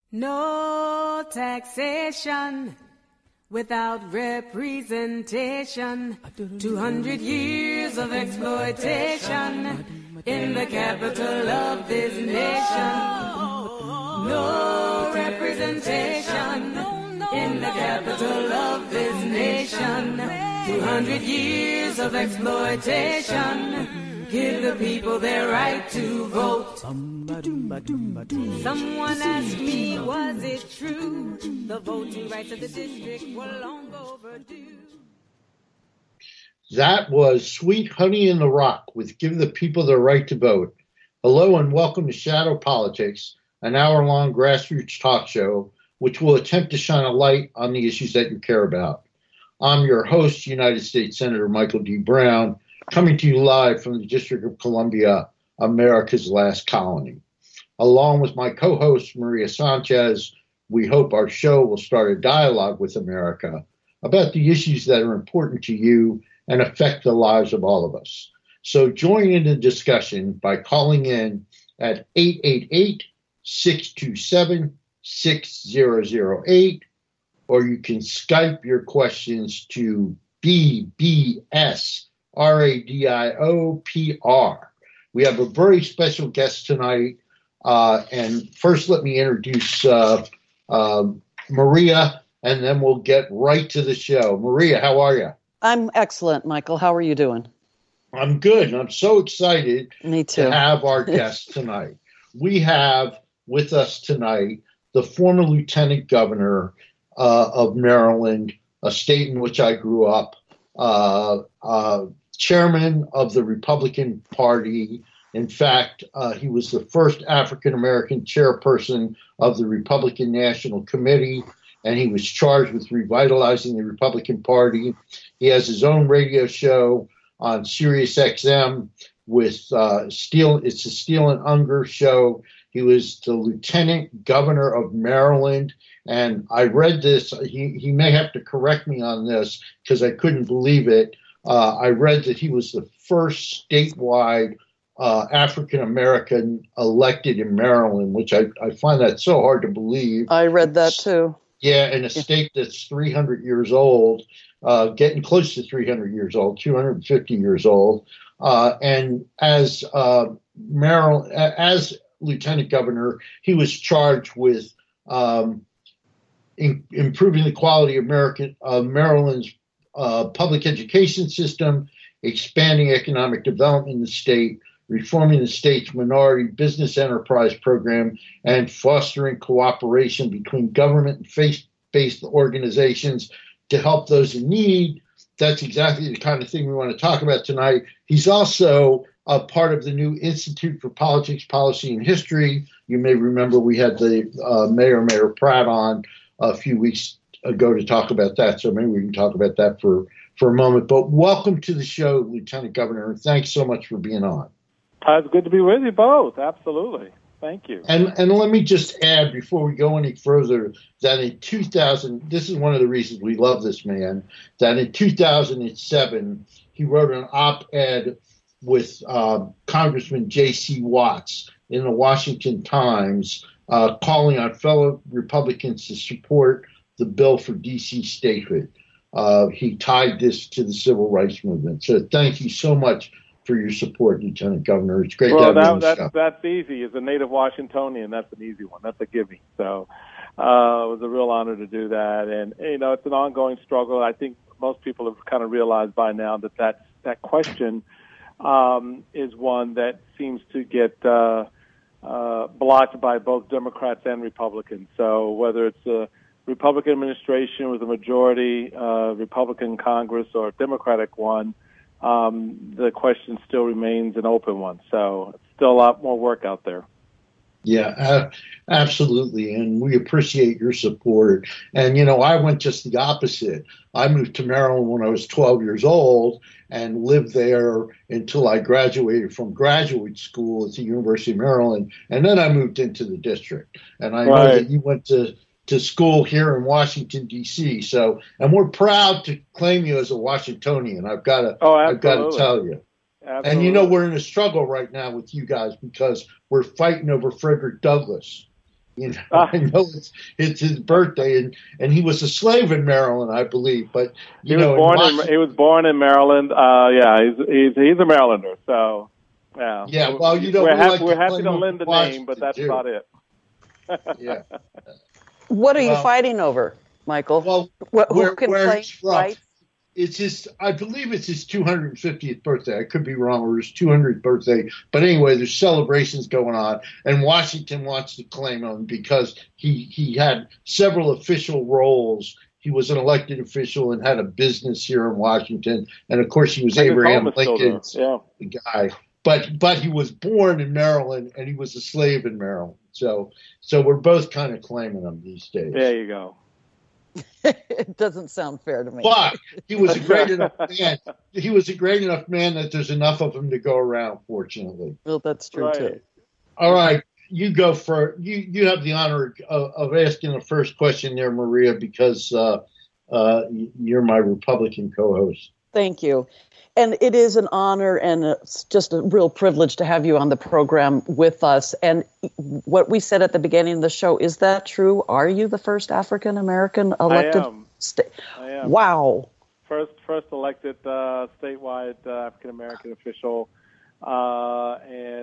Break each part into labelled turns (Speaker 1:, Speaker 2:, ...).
Speaker 1: No taxation without representation. 200 years of exploitation in the capital of this nation. No representation in the capital of this nation. 200 years of exploitation. Give the people their right to vote. Someone asked me, was it true? The voting rights of the district were long overdue.
Speaker 2: That was Sweet Honey in the Rock with Give the People Their Right to Vote. Hello and welcome to Shadow Politics, an hour-long grassroots talk show which will attempt to shine a light on the issues that you care about. I'm your host, United States Senator Michael D. Brown, coming to you live from the District of Columbia, America's last colony. Along with my co-host, Maria Sanchez, we hope our show will start a dialogue with America about the issues that are important to you and affect the lives of all of us. So join in the discussion by calling in at 888-627-6008, or you can Skype your questions to BBS RADIOPR. We have a very special guest tonight. And first, let me introduce Maria, and then we'll get right to the show. Maria, how are you?
Speaker 3: I'm excellent, Michael. How are you doing?
Speaker 2: I'm good. And I'm so excited
Speaker 3: Me too.
Speaker 2: to have our guest tonight. We have with us tonight the former Lieutenant Governor of Maryland, a state in which I grew up, chairman of the Republican Party. In fact, he was the first African-American chairperson of the Republican National Committee, and he was charged with revitalizing the Republican Party. He has his own radio show on Sirius XM with Steele. It's a Steele and Unger show. He was the Lieutenant Governor of Maryland. And I read this. He may have to correct me on this because I couldn't believe it. I read that he was the first statewide African-American elected in Maryland, which I find that so hard to believe.
Speaker 3: I read that too.
Speaker 2: Yeah, in a state that's 300 years old, getting close to 300 years old, 250 years old. And as Maryland, as Lieutenant Governor, he was charged with improving the quality of Maryland's public education system, expanding economic development in the state, reforming the state's minority business enterprise program, and fostering cooperation between government and faith-based organizations to help those in need. That's exactly the kind of thing we want to talk about tonight. He's also a part of the new Institute for Politics, Policy, and History. You may remember we had the Mayor Pratt on a few weeks ago to talk about that, so maybe we can talk about that for a moment. But welcome to the show, Lieutenant Governor, and thanks so much for being on.
Speaker 4: It's good to be with you both. Absolutely. Thank you.
Speaker 2: And let me just add, before we go any further, that in 2000, this is one of the reasons we love this man, that in 2007, he wrote an op-ed with Congressman J.C. Watts in the Washington Times, calling on fellow Republicans to support the bill for D.C. statehood. He tied this to the civil rights movement. So thank you so much for your support, Lieutenant Governor. It's great to have you on the show.
Speaker 4: That's easy. As a native Washingtonian, that's an easy one. That's a gimme. So it was a real honor to do that. And, you know, it's an ongoing struggle. I think most people have kind of realized by now that question is one that seems to get blocked by both Democrats and Republicans. So whether it's a Republican administration with a majority Republican Congress or a Democratic one, the question still remains an open one. So it's still a lot more work out there.
Speaker 2: Yeah, absolutely. And we appreciate your support. And, you know, I went just the opposite. I moved to Maryland when I was 12 years old and lived there until I graduated from graduate school at the University of Maryland. And then I moved into the district. And I know that you went to school here in Washington, D.C. So, and we're proud to claim you as a Washingtonian. I've got to tell you. Absolutely. And, you know, we're in a struggle right now with you guys because we're fighting over Frederick Douglass. You know, I know it's his birthday, and he was a slave in Maryland, I believe. But
Speaker 4: he was born in Maryland. He's a Marylander. So
Speaker 2: yeah. Well,
Speaker 4: we're happy to lend the name, but that's about it.
Speaker 2: Yeah.
Speaker 3: What are you fighting over, Michael?
Speaker 2: Well,
Speaker 3: who can play right?
Speaker 2: I believe it's his 250th birthday. I could be wrong, or his 200th birthday. But anyway, there's celebrations going on, and Washington wants to claim him because he had several official roles. He was an elected official and had a business here in Washington, and of course he was Abraham Lincoln's guy. But he was born in Maryland, and he was a slave in Maryland. So we're both kind of claiming him these days.
Speaker 4: There you go.
Speaker 3: It doesn't sound fair to me.
Speaker 2: But he was a great enough man. He was a great enough man that there's enough of him to go around, fortunately.
Speaker 3: Well, that's true, too.
Speaker 2: All right. You go for you have the honor of asking the first question there, Maria, because you're my Republican co-host.
Speaker 3: Thank you. And it is an honor and it's just a real privilege to have you on the program with us. And what we said at the beginning of the show, is that true? Are you the first African-American elected?
Speaker 4: I am.
Speaker 3: Wow.
Speaker 4: First elected statewide African-American official. But,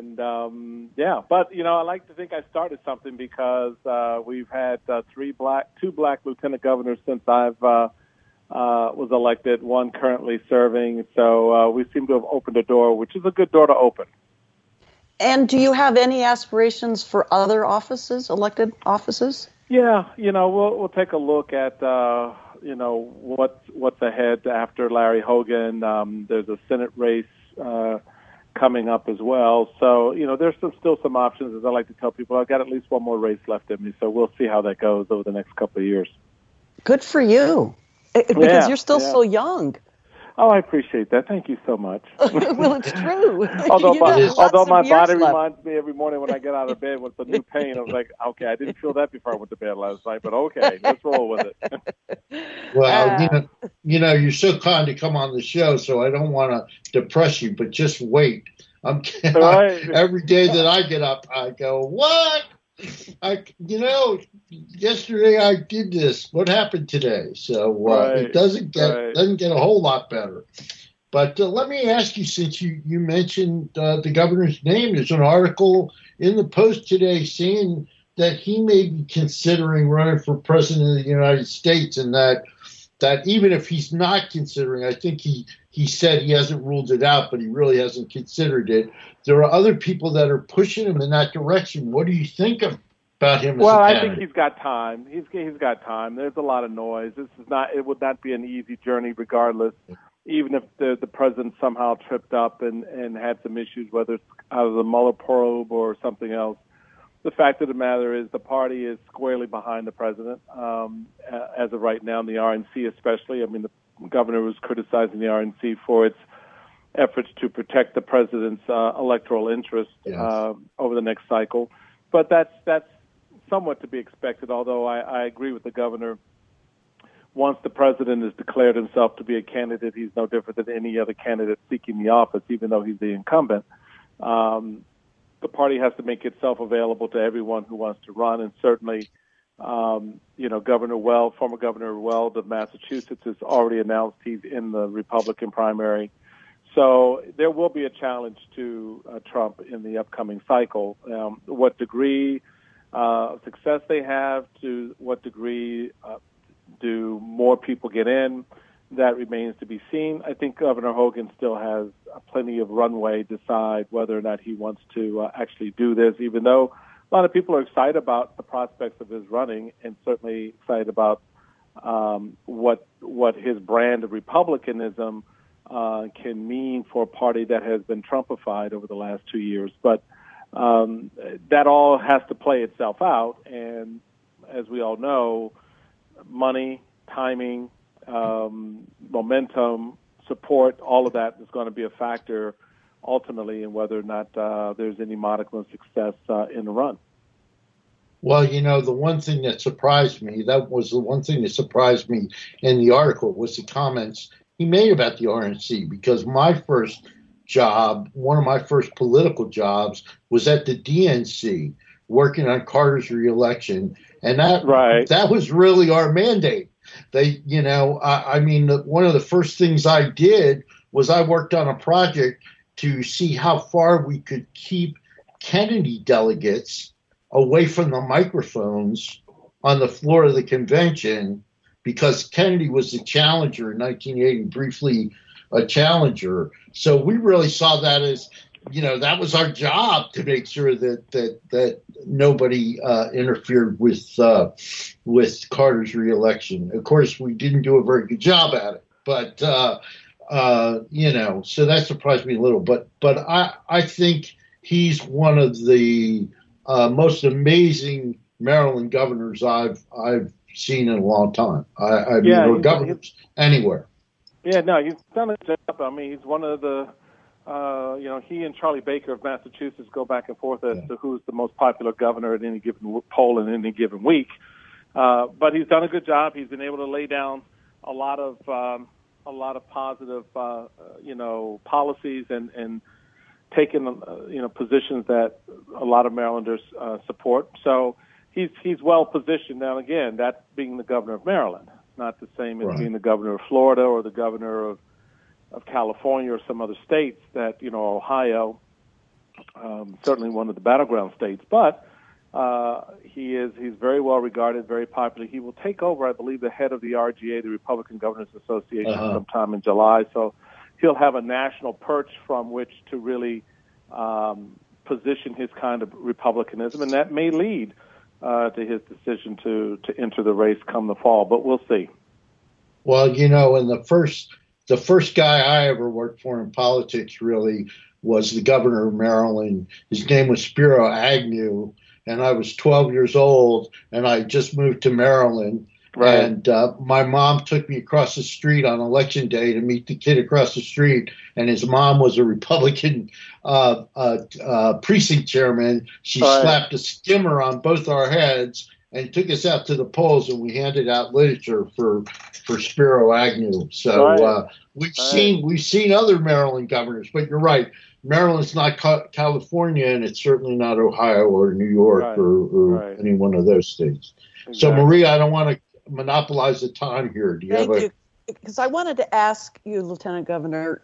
Speaker 4: I like to think I started something because we've had two black lieutenant governors since I've was elected, one currently serving. So we seem to have opened a door, which is a good door to open.
Speaker 3: And do you have any aspirations for other offices, elected offices?
Speaker 4: Yeah, we'll take a look at, what's ahead after Larry Hogan. There's a Senate race coming up as well. So, there's still some options. As I like to tell people, I've got at least one more race left in me. So we'll see how that goes over the next couple of years.
Speaker 3: Good for you. Because you're still so young.
Speaker 4: Oh, I appreciate that. Thank you so much.
Speaker 3: Well, it's true.
Speaker 4: Although my body reminds me every morning when I get out of bed with the new pain, I was like, okay, I didn't feel that before I went to bed last night, but okay, let's roll with it.
Speaker 2: Well, you're so kind to come on the show, so I don't want to depress you, but just wait. Every day that I get up, I go, what? Yesterday I did this. What happened today? So it doesn't get a whole lot better. But let me ask you, since you mentioned the governor's name, there's an article in the Post today saying that he may be considering running for president of the United States, and that even if he's not considering, I think he said he hasn't ruled it out, but he really hasn't considered it. There are other people that are pushing him in that direction. What do you think about him?
Speaker 4: Well, I think he's got time. He's got time. There's a lot of noise. It would not be an easy journey, regardless. Even if the president somehow tripped up and had some issues, whether it's out of the Mueller probe or something else. The fact of the matter is the party is squarely behind the president as of right now, and the RNC especially. I mean, the governor was criticizing the RNC for its efforts to protect the president's electoral interest over the next cycle. But that's somewhat to be expected, although I agree with the governor. Once the president has declared himself to be a candidate, he's no different than any other candidate seeking the office, even though he's the incumbent. The party has to make itself available to everyone who wants to run, and certainly, Governor Weld, former Governor Weld of Massachusetts, has already announced he's in the Republican primary. So there will be a challenge to Trump in the upcoming cycle. What degree of success they have, to what degree do more people get in, that remains to be seen. I think Governor Hogan still has plenty of runway to decide whether or not he wants to actually do this, even though a lot of people are excited about the prospects of his running, and certainly excited about what his brand of republicanism can mean for a party that has been Trumpified over the last 2 years. But that all has to play itself out, and as we all know, money, timing, momentum, support, all of that is going to be a factor ultimately in whether or not there's any modicum of success in the run.
Speaker 2: Well, the one thing that surprised me, in the article, was the comments he made about the RNC, because one of my first political jobs was at the DNC, working on Carter's reelection, and
Speaker 4: Right.
Speaker 2: that was really our mandate. They, I mean, one of the first things I did was I worked on a project to see how far we could keep Kennedy delegates away from the microphones on the floor of the convention, because Kennedy was the challenger in 1980, briefly a challenger. So we really saw that as, that was our job, to make sure that nobody interfered with Carter's reelection. Of course, we didn't do a very good job at it, but so that surprised me a little. But I think he's one of the most amazing Maryland governors I've seen in a long time. I mean, or governors anywhere.
Speaker 4: Yeah, no, he's done a job. I mean, he's one of the, he and Charlie Baker of Massachusetts go back and forth as to who's the most popular governor at any given poll in any given week. But he's done a good job. He's been able to lay down a lot of positive, policies and taken, positions that a lot of Marylanders support. So he's well positioned. Now, again, that's being the governor of Maryland. Not the same as being the governor of Florida or the governor of California or some other states that, Ohio, certainly one of the battleground states. But he's very well regarded, very popular. He will take over, I believe, the head of the RGA, the Republican Governors Association, sometime in July. So he'll have a national perch from which to really position his kind of republicanism, and that may lead to his decision to enter the race come the fall, but we'll see.
Speaker 2: Well, and the first guy I ever worked for in politics really was the governor of Maryland. His name was Spiro Agnew, and I was 12 years old, and I just moved to Maryland. Right. And my mom took me across the street on election day to meet the kid across the street, and his mom was a Republican precinct chairman. She slapped a skimmer on both our heads and took us out to the polls, and we handed out literature for Spiro Agnew. So we've seen other Maryland governors, but you're right. Maryland's not California, and it's certainly not Ohio or New York or any one of those states. Exactly. So, Maria, I don't want to monopolize the time here. Do you
Speaker 3: Thank you. Because I wanted to ask you, Lieutenant Governor,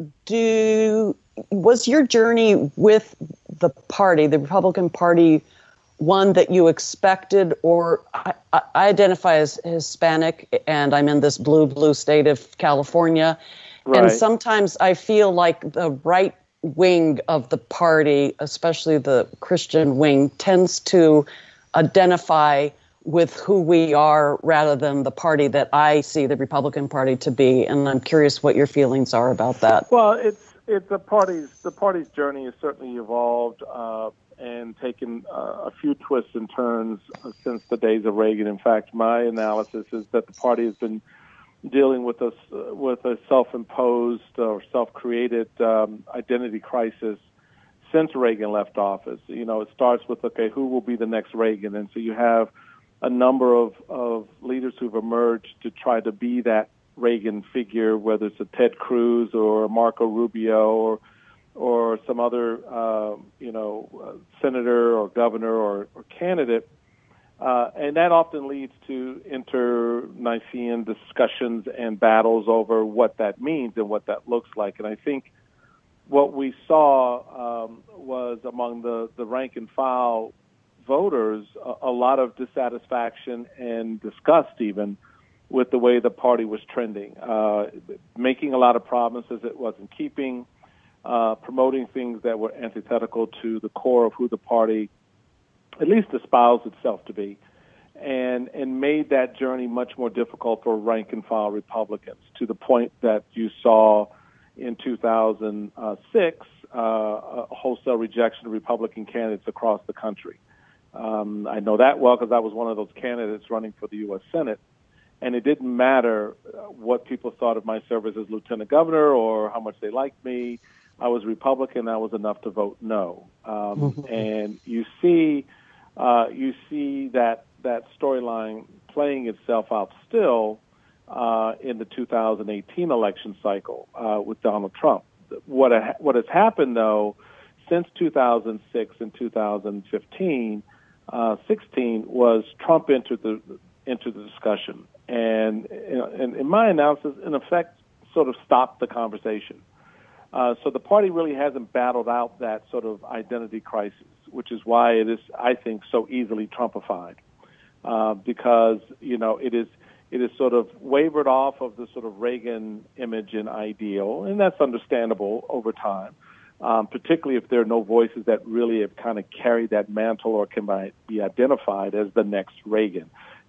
Speaker 3: was your journey with the party, the Republican Party, one that you expected? Or I identify as Hispanic, and I'm in this blue state of California. Right. And sometimes I feel like the right wing of the party, especially the Christian wing, tends to identify with who we are rather than the party that I see the Republican Party to be. And I'm curious what your feelings are about that.
Speaker 4: Well, it's the party's journey has certainly evolved and taken a few twists and turns since the days of Reagan. In fact, my analysis is that the party has been dealing with a self-imposed or self-created identity crisis since Reagan left office. It starts with, who will be the next Reagan? And so you have a number of leaders who've emerged to try to be that Reagan figure, whether it's a Ted Cruz or a Marco Rubio or some other, senator or governor or candidate. And that often leads to inter-Nicene discussions and battles over what that means and what that looks like. And I think what we saw was among the rank and file voters a lot of dissatisfaction and disgust even with the way the party was trending, making a lot of promises it wasn't keeping, promoting things that were antithetical to the core of who the party at least espoused itself to be, and made that journey much more difficult for rank and file Republicans, to the point that you saw in 2006 a wholesale rejection of Republican candidates across the country. I know that well because I was one of those candidates running for the U.S. Senate, and it didn't matter what people thought of my service as lieutenant governor or how much they liked me. I was Republican. That was enough to vote no. And you see that storyline playing itself out still in the 2018 election cycle with Donald Trump. What has happened, though, since 2006 and 2015, 16 was Trump entered the discussion, and in my analysis, in effect, sort of stopped the conversation. So the party really hasn't battled out that sort of identity crisis, which is why it is, I think, so easily Trumpified, because it is sort of wavered off of the sort of Reagan image and ideal, and that's understandable over time. Particularly if there are no voices that really have kind of carried that mantle or can be identified as the next Reagan.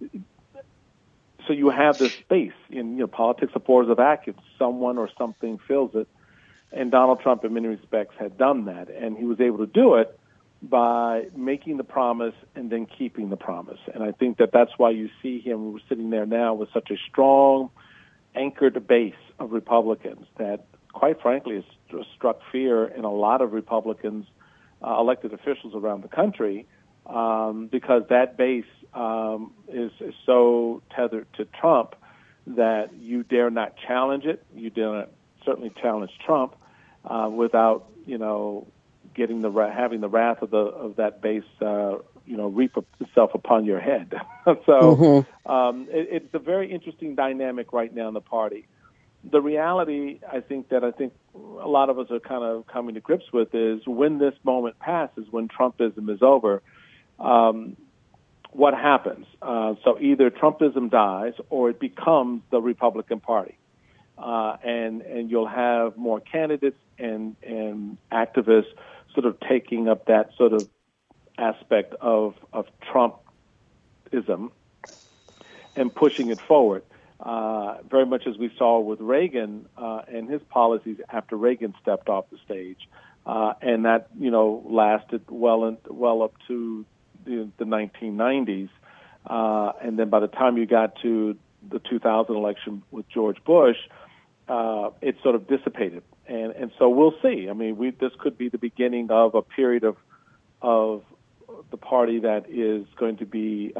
Speaker 4: So you have this space in politics of force of action. Someone or something fills it, and Donald Trump, in many respects, had done that, and he was able to do it by making the promise and then keeping the promise. And I think that that's why you see him sitting there now with such a strong, anchored base of Republicans that, quite frankly, has struck fear in a lot of Republicans, elected officials around the country, because that base is so tethered to Trump that you dare not challenge it. You dare not certainly challenge Trump without getting having the wrath of that base reap itself upon your head. So it's a very interesting dynamic right now in the party. The reality, I think a lot of us are kind of coming to grips with is when this moment passes, when Trumpism is over, what happens? So either Trumpism dies or it becomes the Republican Party, and you'll have more candidates and activists sort of taking up that sort of aspect of Trumpism and pushing it forward. Very much as we saw with Reagan and his policies after Reagan stepped off the stage, and that lasted well up to the 1990s, and then by the time you got to the 2000 election with George Bush, it sort of dissipated, and so we'll see. I mean, this could be the beginning of a period of the party that is going to be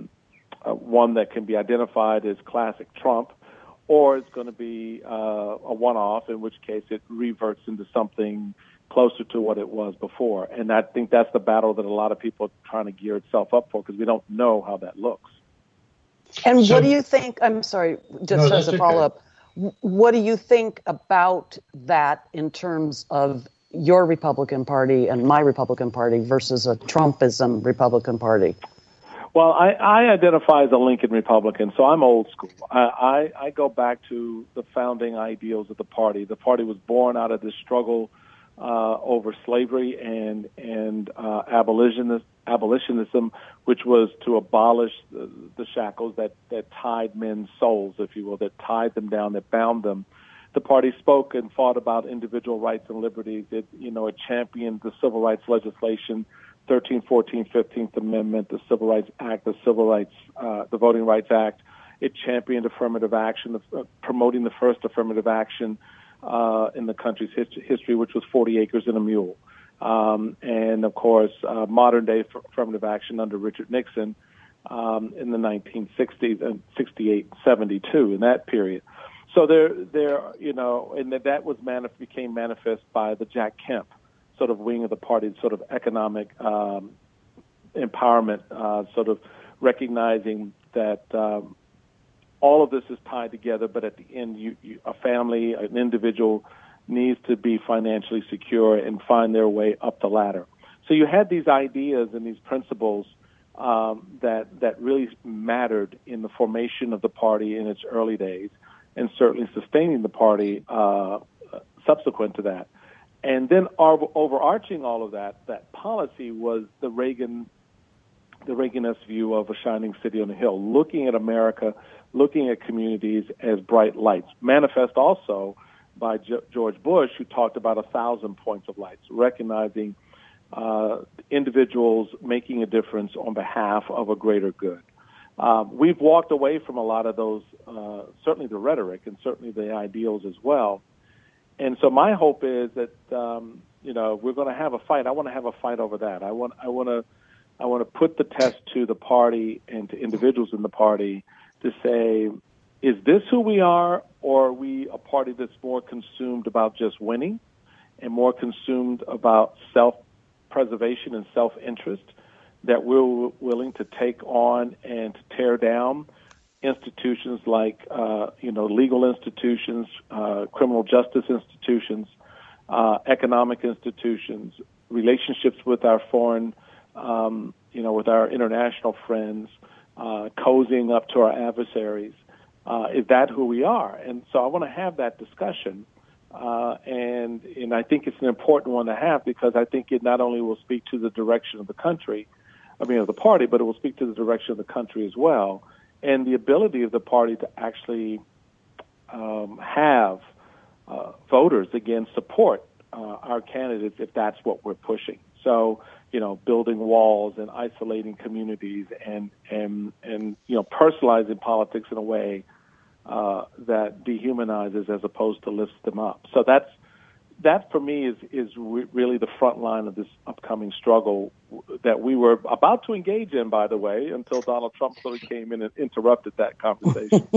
Speaker 4: one that can be identified as classic Trump, or it's going to be a one-off, in which case it reverts into something closer to what it was before. And I think that's the battle that a lot of people are trying to gear itself up for, because we don't know how that looks.
Speaker 3: And what do you think? I'm sorry, just as a follow-up. What do you think about that in terms of your Republican Party and my Republican Party versus a Trumpism Republican Party?
Speaker 4: Well, I identify as a Lincoln Republican, so I'm old school. I go back to the founding ideals of the party. The party was born out of this struggle over slavery and abolitionism, which was to abolish the shackles that tied men's souls, if you will, that tied them down, that bound them. The party spoke and fought about individual rights and liberties. It championed the civil rights legislation, 13th, 14th, 15th Amendment, the Civil Rights Act, the Voting Rights Act. It championed affirmative action, promoting the first affirmative action in the country's history, which was 40 acres and a mule. And, of course, modern-day affirmative action under Richard Nixon in the 1960s and 68, 72, in that period. So and that was became manifest by the Jack Kemp sort of wing of the party, sort of economic empowerment, sort of recognizing that all of this is tied together, but at the end, a family, an individual needs to be financially secure and find their way up the ladder. So you had these ideas and these principles that really mattered in the formation of the party in its early days, and certainly sustaining the party subsequent to that. And then overarching all of that policy was the Reaganist view of a shining city on a hill, looking at America, looking at communities as bright lights, manifest also by George Bush, who talked about 1,000 points of lights, recognizing individuals making a difference on behalf of a greater good. We've walked away from a lot of those, certainly the rhetoric and certainly the ideals as well. And so my hope is that we're going to have a fight. I want to have a fight over that. I want to put the test to the party and to individuals in the party to say, is this who we are, or are we a party that's more consumed about just winning and more consumed about self-preservation and self-interest that we're willing to take on and to tear down institutions like, legal institutions, criminal justice institutions, economic institutions, relationships with our foreign, with our international friends, cozying up to our adversaries. Is that who we are? And so I want to have that discussion. And I think it's an important one to have, because I think it not only will speak to the direction of the country, of the party, but it will speak to the direction of the country as well, and the ability of the party to actually have voters, again, support our candidates if that's what we're pushing. So, building walls and isolating communities and personalizing politics in a way that dehumanizes as opposed to lifts them up. So that for me is really the front line of this upcoming struggle that we were about to engage in, by the way, until Donald Trump sort of came in and interrupted that conversation.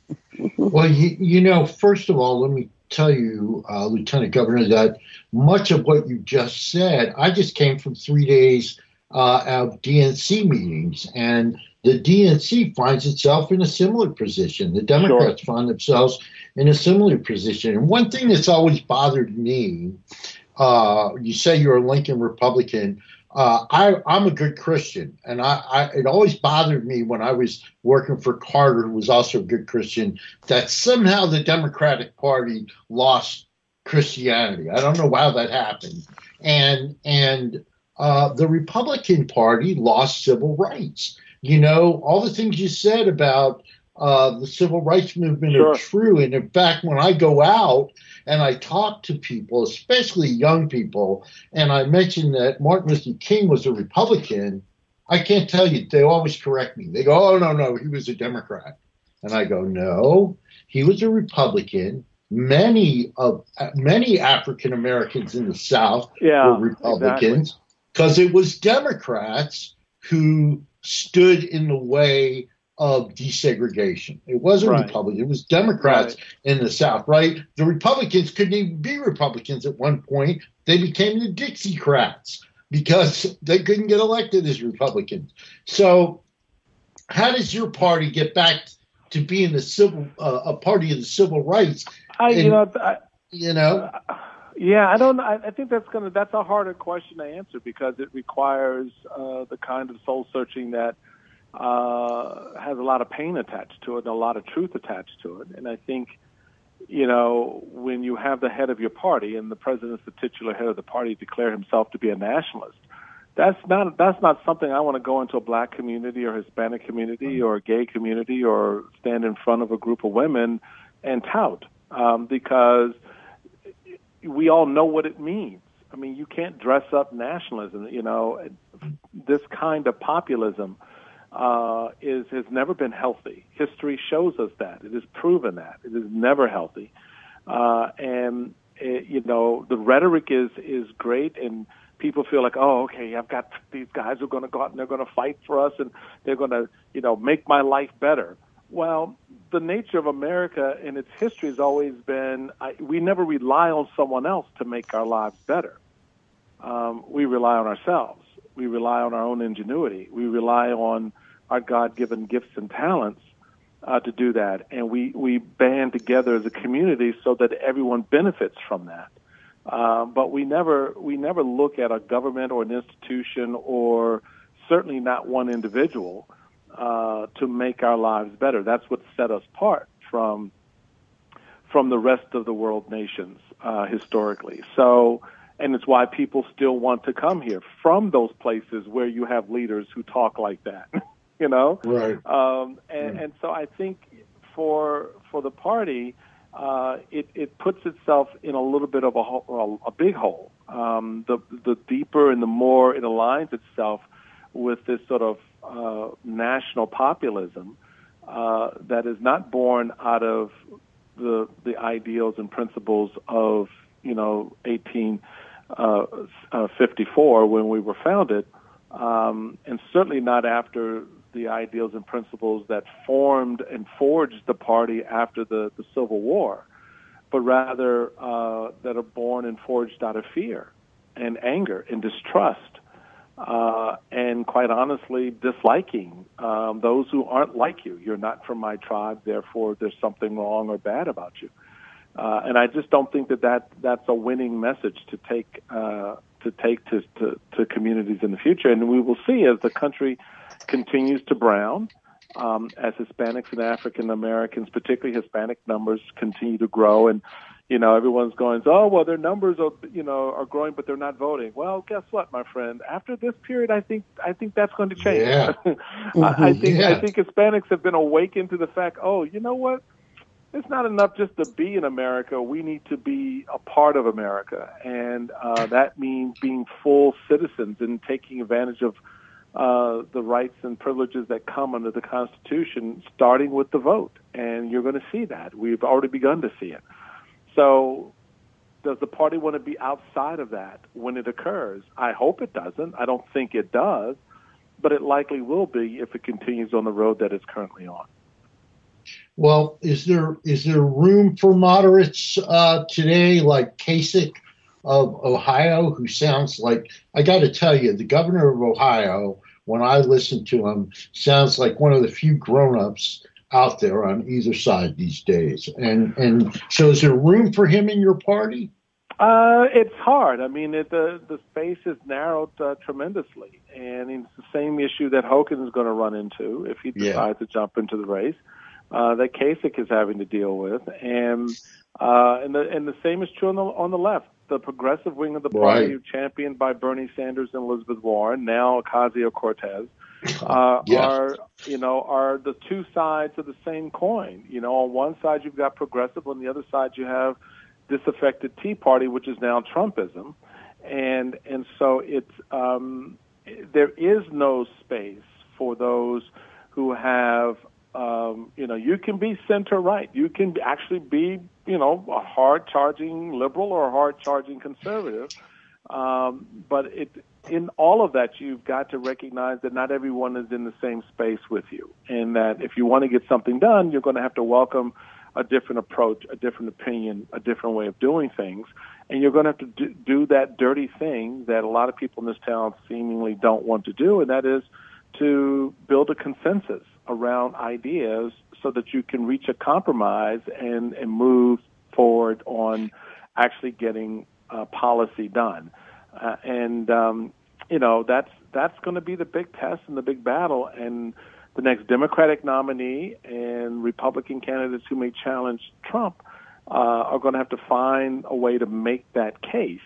Speaker 2: Well, first of all, let me tell you, Lieutenant Governor, that much of what you just said, I just came from 3 days of DNC meetings, and the DNC finds itself in a similar position. The Democrats find themselves in a similar position. And one thing that's always bothered me, you say you're a Lincoln Republican. I'm a good Christian, and it always bothered me when I was working for Carter, who was also a good Christian, that somehow the Democratic Party lost Christianity. I don't know how that happened. And the Republican Party lost civil rights. All the things you said about the civil rights movement are true. And in fact, when I go out and I talk to people, especially young people, and I mention that Martin Luther King was a Republican, I can't tell you, they always correct me. They go, oh, no, he was a Democrat. And I go, no, he was a Republican. Many African Americans in the South were Republicans because it was Democrats who stood in the way of desegregation. It wasn't Republicans. It was Democrats in the South, right? The Republicans couldn't even be Republicans at one point. They became the Dixiecrats because they couldn't get elected as Republicans. So how does your party get back to being a party of the civil rights? I
Speaker 4: don't know. I think that's a harder question to answer, because it requires the kind of soul searching that has a lot of pain attached to it and a lot of truth attached to it. And I think, when you have the head of your party, and the president's the titular head of the party, declare himself to be a nationalist, that's not something I want to go into a black community or Hispanic community or a gay community or stand in front of a group of women and tout, because we all know what it means. I mean, you can't dress up nationalism. This kind of populism has never been healthy. History shows us that. It has proven that. It is never healthy. The rhetoric is great, and people feel like, oh, okay, I've got these guys who are going to go out and they're going to fight for us, and they're going to, make my life better. Well, the nature of America and its history has always been, we never rely on someone else to make our lives better. We rely on ourselves. We rely on our own ingenuity. We rely on our God-given gifts and talents to do that. And we band together as a community so that everyone benefits from that. But we never look at a government or an institution, or certainly not one individual, to make our lives better. That's what set us apart from the rest of the world nations historically. So, and it's why people still want to come here from those places where you have leaders who talk like that, Right. And so I think for the party, it puts itself in a little bit of a big hole. The deeper and the more it aligns itself with this sort of national populism that is not born out of the ideals and principles of 1854 when we were founded, and certainly not after the ideals and principles that formed and forged the party after the Civil War, but rather that are born and forged out of fear and anger and distrust. and quite honestly, disliking those who aren't like you. You're not from my tribe, therefore there's something wrong or bad about you. And I just don't think that's a winning message to take to communities in the future. And we will see as the country continues to brown, as Hispanics and African Americans, particularly Hispanic numbers, continue to grow. And everyone's going, oh, well, their numbers are growing, but they're not voting. Well, guess what, my friend? After this period, I think that's going to change.
Speaker 2: Yeah.
Speaker 4: I think Hispanics have been awakened to the fact, oh, you know what? It's not enough just to be in America. We need to be a part of America, and that means being full citizens and taking advantage of the rights and privileges that come under the Constitution, starting with the vote. And you're going to see that. We've already begun to see it. So does the party want to be outside of that when it occurs? I hope it doesn't. I don't think it does, but it likely will be if it continues on the road that it's currently on.
Speaker 2: Well, is there room for moderates today, like Kasich of Ohio, who sounds like, I got to tell you, the governor of Ohio, when I listen to him, sounds like one of the few grown-ups out there on either side these days. And so is there room for him in your party?
Speaker 4: It's hard. I mean, the space is narrowed tremendously, and it's the same issue that Hogan is going to run into if he decides to jump into the race. That Kasich is having to deal with, and the same is true on the left. The progressive wing of the party, championed by Bernie Sanders and Elizabeth Warren, now Ocasio-Cortez, are the two sides of the same coin. On one side you've got progressive, on the other side you have disaffected Tea Party, which is now Trumpism, and so it's there is no space for those who have. You can be center-right. You can actually be, a hard-charging liberal or a hard-charging conservative. But in all of that, you've got to recognize that not everyone is in the same space with you, and that if you want to get something done, you're going to have to welcome a different approach, a different opinion, a different way of doing things, and you're going to have to do that dirty thing that a lot of people in this town seemingly don't want to do, and that is to build a consensus around ideas so that you can reach a compromise and move forward on actually getting policy done. That's going to be the big test and the big battle. And the next Democratic nominee and Republican candidates who may challenge Trump are going to have to find a way to make that case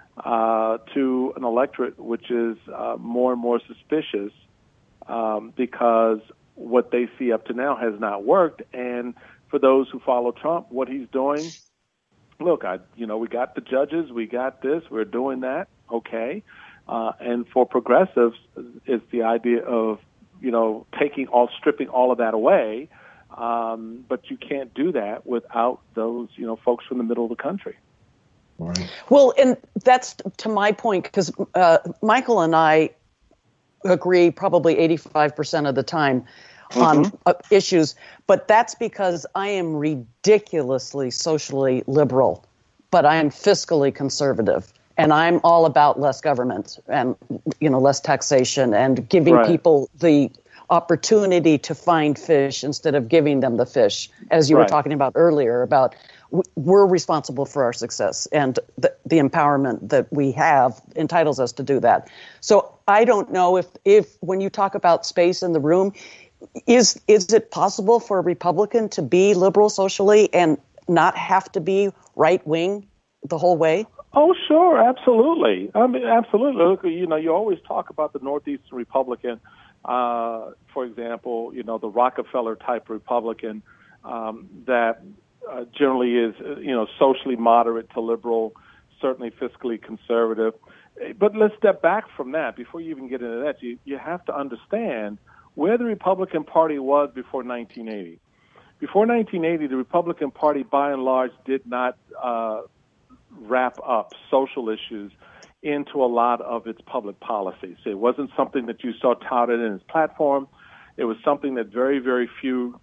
Speaker 4: to an electorate which is more and more suspicious because what they see up to now has not worked. And for those who follow Trump, what he's doing, look, we got the judges, we got this, we're doing that, okay. And for progressives, it's the idea of, stripping all of that away. But you can't do that without those, folks from the middle of the country.
Speaker 2: Right.
Speaker 3: Well, and that's to my point, because Michael and I agree probably 85% of the time on issues, but that's because I am ridiculously socially liberal, but I am fiscally conservative, and I'm all about less government and less taxation and giving people the opportunity to find fish instead of giving them the fish, as you were talking about earlier, about we're responsible for our success, and the empowerment that we have entitles us to do that. So I don't know if when you talk about space in the room, is it possible for a Republican to be liberal socially and not have to be right-wing the whole way?
Speaker 4: Oh, sure, absolutely. I mean, absolutely. Look, you always talk about the Northeastern Republican, for example, the Rockefeller-type Republican that generally is, socially moderate to liberal, certainly fiscally conservative. But let's step back from that. Before you even get into that, you have to understand where the Republican Party was before 1980. Before 1980, the Republican Party, by and large, did not wrap up social issues into a lot of its public policies. It wasn't something that you saw touted in its platform. It was something that very, very few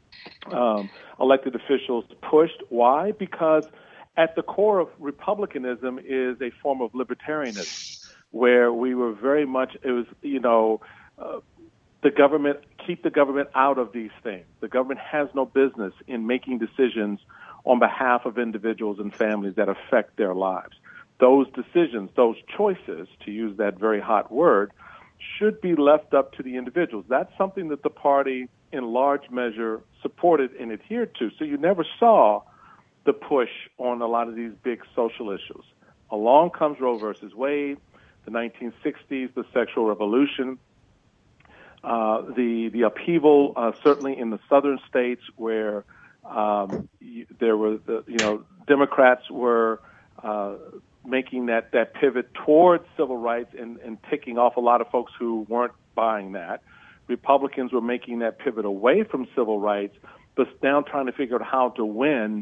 Speaker 4: elected officials pushed. Why? Because at the core of republicanism is a form of libertarianism. where we were very much, it was, the government, keep the government out of these things. The government has no business in making decisions on behalf of individuals and families that affect their lives. Those decisions, those choices, to use that very hot word, should be left up to the individuals. That's something that the party, in large measure, supported and adhered to. So you never saw the push on a lot of these big social issues. Along comes Roe versus Wade, the 1960s, the sexual revolution, the upheaval, certainly in the southern states where there were, Democrats were making that pivot towards civil rights and ticking off a lot of folks who weren't buying that. Republicans were making that pivot away from civil rights, but now trying to figure out how to win,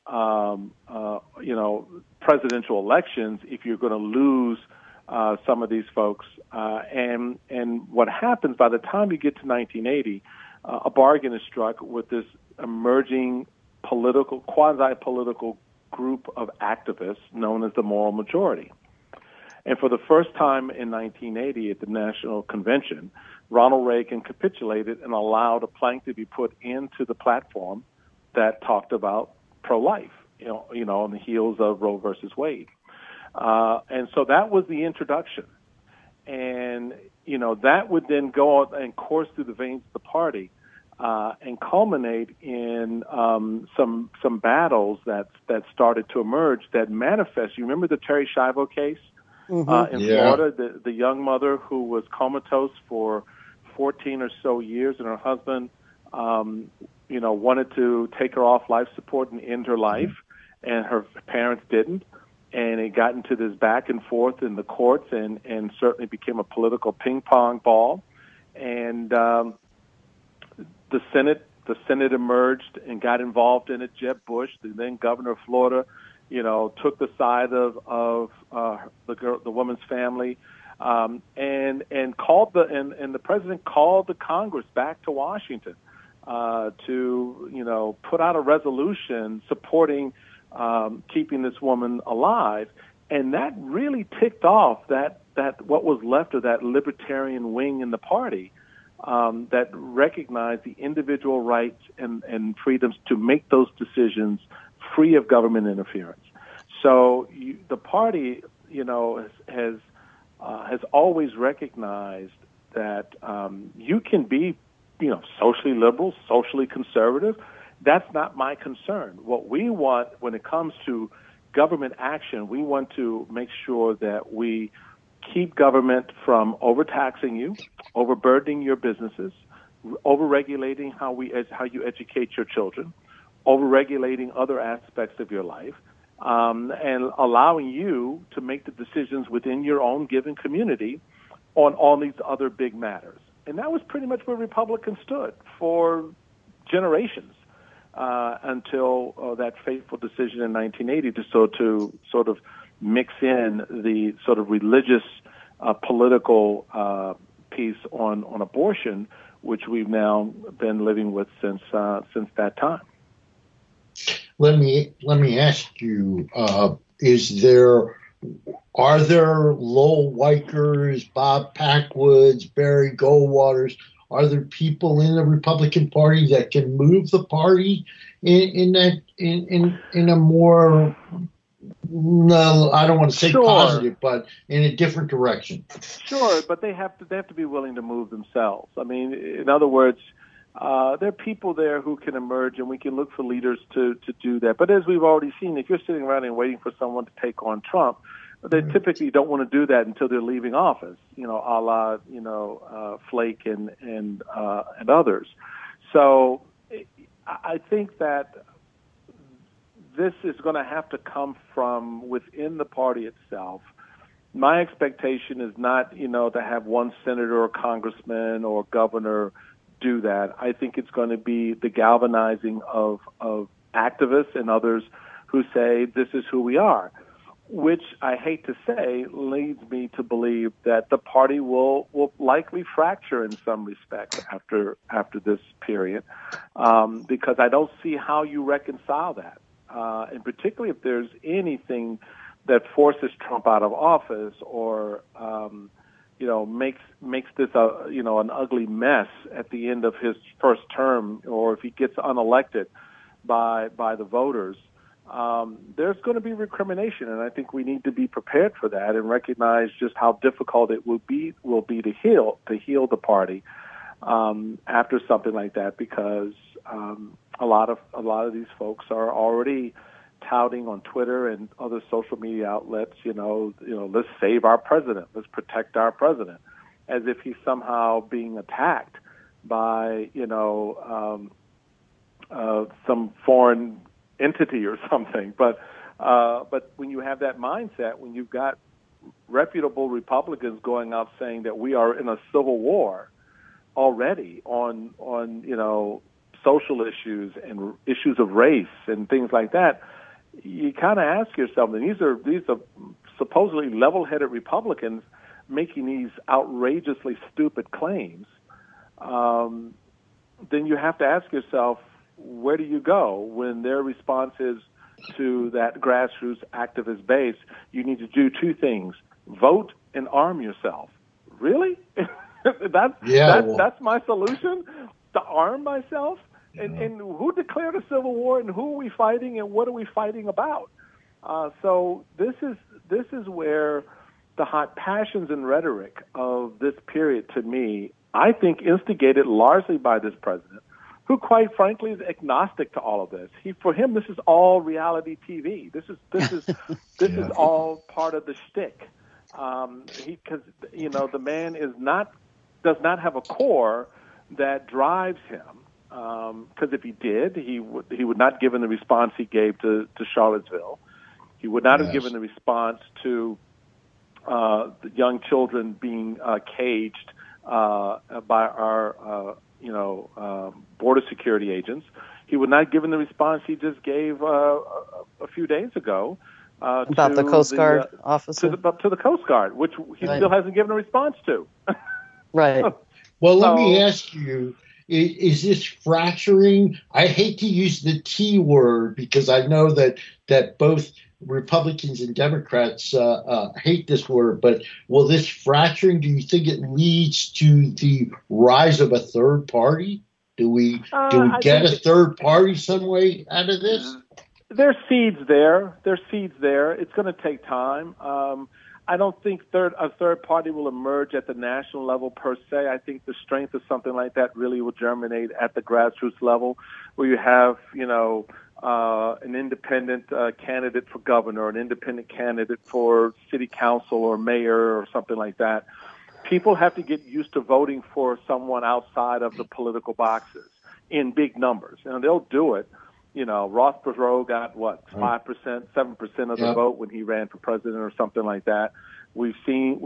Speaker 4: presidential elections if you're going to lose some of these folks. And what happens by the time you get to 1980, a bargain is struck with this emerging quasi-political group of activists known as the Moral Majority. And for the first time in 1980 at the National Convention, Ronald Reagan capitulated and allowed a plank to be put into the platform that talked about pro-life, on the heels of Roe versus Wade. And so that was the introduction. And, that would then go on and course through the veins of the party and culminate in some battles that started to emerge that manifest. You remember the Terri Schiavo case in Florida, the young mother who was comatose for 14 or so years, and her husband, wanted to take her off life support and end her life, and her parents didn't. And it got into this back and forth in the courts and certainly became a political ping pong ball. And the Senate emerged and got involved in it. Jeb Bush, the then governor of Florida, took the side of the woman's family, and called the president called the Congress back to Washington to put out a resolution supporting keeping this woman alive, and that really ticked off that what was left of that libertarian wing in the party. That recognize the individual rights and freedoms to make those decisions free of government interference. So the party, has always recognized that you can be, socially liberal, socially conservative. That's not my concern. What we want when it comes to government action, we want to make sure that we keep government from overtaxing you, overburdening your businesses, overregulating how you educate your children, overregulating other aspects of your life, and allowing you to make the decisions within your own given community on all these other big matters. And that was pretty much where Republicans stood for generations until that fateful decision in 1980 to sort of mix in the sort of religious political piece on abortion, which we've now been living with since that time.
Speaker 2: Let me ask you: are there Lowell Weichers, Bob Packwoods, Barry Goldwaters? Are there people in the Republican Party that can move the party in a more, no, I don't want to say positive, but in a different direction?
Speaker 4: Sure, but they have to be willing to move themselves. I mean, in other words, there are people there who can emerge, and we can look for leaders to do that. But as we've already seen, if you're sitting around and waiting for someone to take on Trump, they typically don't want to do that until they're leaving office, a la, Flake and others. So I think that this is going to have to come from within the party itself. My expectation is not, to have one senator or congressman or governor do that. I think it's going to be the galvanizing of activists and others who say this is who we are, which I hate to say leads me to believe that the party will likely fracture in some respect after this period, because I don't see how you reconcile that, and particularly if there's anything forces Trump out of office, or makes this an ugly mess at the end of his first term, or if he gets unelected by the voters, there's going to be recrimination, and I think we need to be prepared for that and recognize just how difficult it will be to heal the party after something like that, because a lot of these folks are already touting on Twitter and other social media outlets, let's save our president, let's protect our president, as if he's somehow being attacked by, some foreign entity or something. But when you have that mindset, when you've got reputable Republicans going out saying that we are in a civil war already on social issues and issues of race and things like that, you kind of ask yourself, and these are supposedly level-headed Republicans making these outrageously stupid claims, then you have to ask yourself, where do you go when their response is to that grassroots activist base? You need to do two things: vote and arm yourself. Really? That's my solution? To arm myself? And who declared a civil war, and who are we fighting, and what are we fighting about? So this is where the hot passions and rhetoric of this period, to me, I think instigated largely by this president, who quite frankly is agnostic to all of this. For him, this is all reality TV. This is all part of the shtick. Because the man does not have a core that drives him. Because if he did, he would not have given the response he gave to Charlottesville. He would not have given the response to the young children being caged by our border security agents. He would not have given the response he just gave a few days ago
Speaker 3: about the Coast Guard officer,
Speaker 4: to the Coast Guard, which he still hasn't given a response to.
Speaker 3: Right.
Speaker 2: Well, let me ask you. Is this fracturing? I hate to use the T word because I know that both Republicans and Democrats hate this word, but will this fracturing, do you think it leads to the rise of a third party? Do we get a third party some way out of this?
Speaker 4: There's seeds there. It's going to take time. I don't think a third party will emerge at the national level per se. I think the strength of something like that really will germinate at the grassroots level, where you have, an independent candidate for governor, an independent candidate for city council or mayor or something like that. People have to get used to voting for someone outside of the political boxes in big numbers. They'll do it. Ross Perot got 5%, 7% of the vote when he ran for president or something like that. We've seen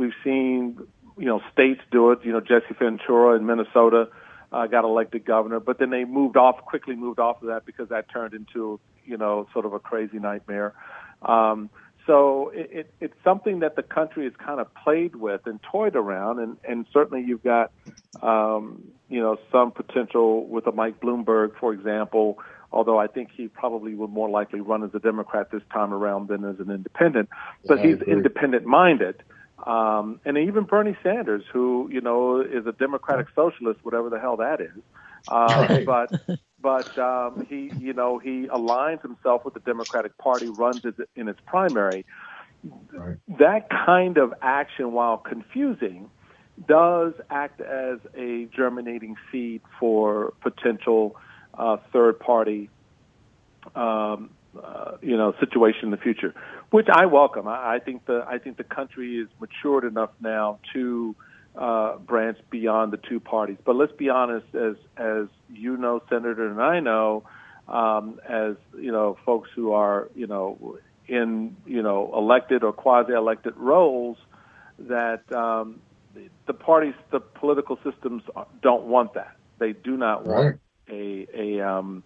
Speaker 4: states do it. Jesse Ventura in Minnesota got elected governor, but then they quickly moved off of that because that turned into sort of a crazy nightmare. So it's something that the country has kind of played with and toyed around, and certainly you've got some potential with a Mike Bloomberg, for example. Although I think he probably would more likely run as a Democrat this time around than as an independent. But he's independent-minded. And even Bernie Sanders, who, is a democratic socialist, whatever the hell that is. But he aligns himself with the Democratic Party, runs in its primary. Right. That kind of action, while confusing, does act as a germinating seed for potential third-party, situation in the future, which I welcome. I think the country is matured enough now to branch beyond the two parties. But let's be honest, as you know, Senator, and I know, as folks who are in elected or quasi-elected roles, that the parties, the political systems don't want that. They do not want a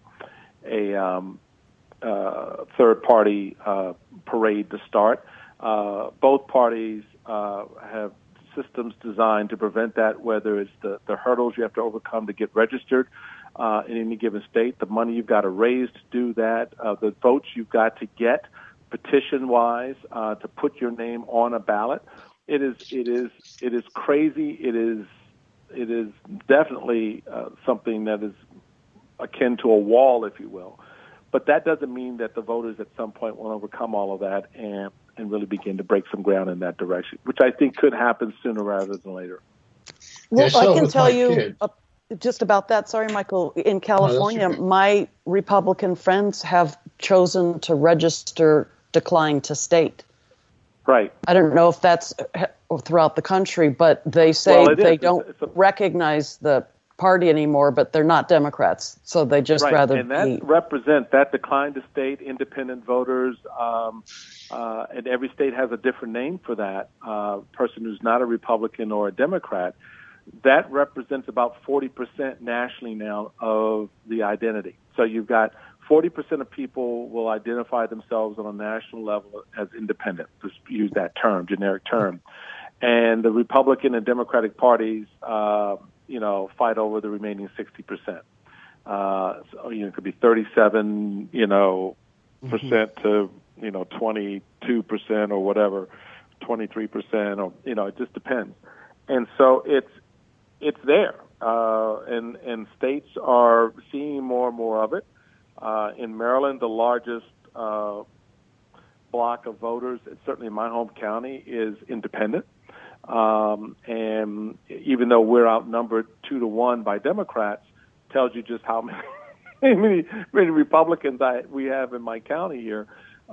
Speaker 4: third party parade to start. Both parties have systems designed to prevent that, whether it's the hurdles you have to overcome to get registered in any given state, the money you've got to raise to do that, the votes you've got to get, petition-wise, to put your name on a ballot. It is crazy. It is definitely something that is akin to a wall, if you will. But that doesn't mean that the voters at some point will overcome all of that and really begin to break some ground in that direction, which I think could happen sooner rather than later.
Speaker 3: Well, I can tell you just about that. Sorry, Michael. In California, my Republican friends have chosen to register decline to state.
Speaker 4: Right.
Speaker 3: I don't know if that's throughout the country, but they say they don't recognize the party anymore, but they're not Democrats, so they just rather
Speaker 4: and that represent that decline to state independent voters, and every state has a different name for that person who's not a Republican or a Democrat. That represents about 40% nationally now of the identity. So you've got 40% of people will identify themselves on a national level as independent. Just use that term, generic term. And the Republican and Democratic parties, fight over the remaining 60%. So, it could be 37, percent to, 22% or whatever, 23% or, it just depends. And so it's there. And states are seeing more and more of it. In Maryland, the largest block of voters, certainly in my home county, is independent. And even though we're outnumbered 2-1 by Democrats, tells you just how many Republicans we have in my county here.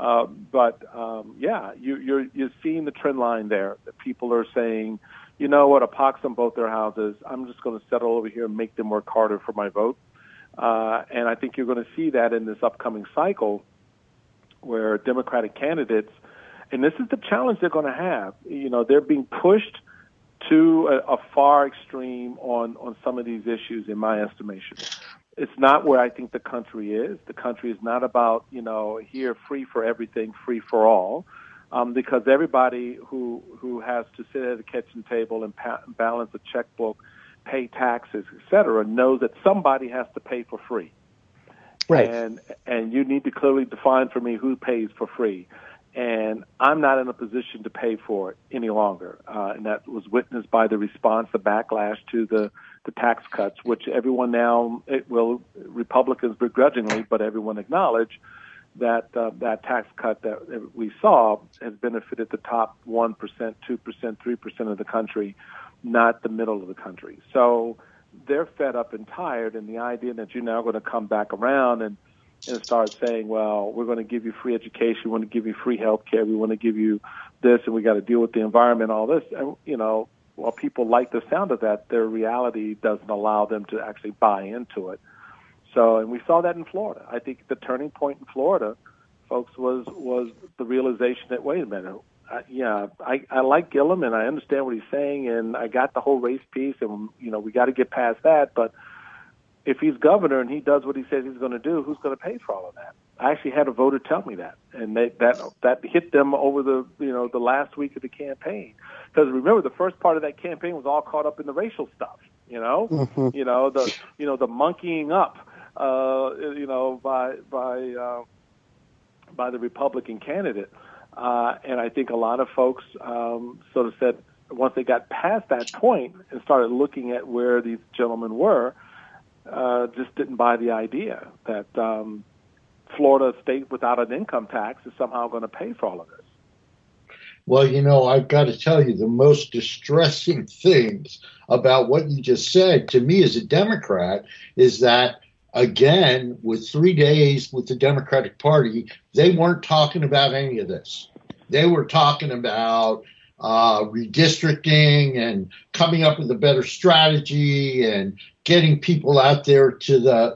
Speaker 4: You're seeing the trend line there. That people are saying, you know what, a pox on both their houses. I'm just going to settle over here and make them work harder for my vote. And I think you're going to see that in this upcoming cycle where Democratic candidates, and this is the challenge they're going to have, they're being pushed to a far extreme on some of these issues, in my estimation. It's not where I think the country is. The country is not about, here, free for everything, free for all, because everybody who has to sit at a kitchen table and balance a checkbook, pay taxes, et cetera, knows that somebody has to pay for free.
Speaker 3: Right.
Speaker 4: And you need to clearly define for me who pays for free. And I'm not in a position to pay for it any longer. And that was witnessed by the response, the backlash to the tax cuts, which everyone now, Republicans begrudgingly, but everyone acknowledged that that tax cut that we saw has benefited the top 1%, 2%, 3% of the country, not the middle of the country. So they're fed up and tired, and the idea that you're now going to come back around and start saying, well, we're going to give you free education, we want to give you free health care, we want to give you this, and we got to deal with the environment, all this. And, while people like the sound of that, their reality doesn't allow them to actually buy into it. So, and we saw that in Florida. I think the turning point in Florida, folks, was the realization that, wait a minute, I like Gillum and I understand what he's saying, and I got the whole race piece, and, we got to get past that, but if he's governor and he does what he says he's going to do, who's going to pay for all of that? I actually had a voter tell me that, and that hit them over the last week of the campaign. Because remember, the first part of that campaign was all caught up in the racial stuff.
Speaker 3: Mm-hmm.
Speaker 4: The monkeying up, by the Republican candidate, and I think a lot of folks sort of said once they got past that point and started looking at where these gentlemen were. Just didn't buy the idea that Florida, a state without an income tax, is somehow going to pay for all of this.
Speaker 2: Well, I've got to tell you, the most distressing things about what you just said to me as a Democrat is that, again, with 3 days with the Democratic Party, they weren't talking about any of this. They were talking about redistricting and coming up with a better strategy and getting people out there to the,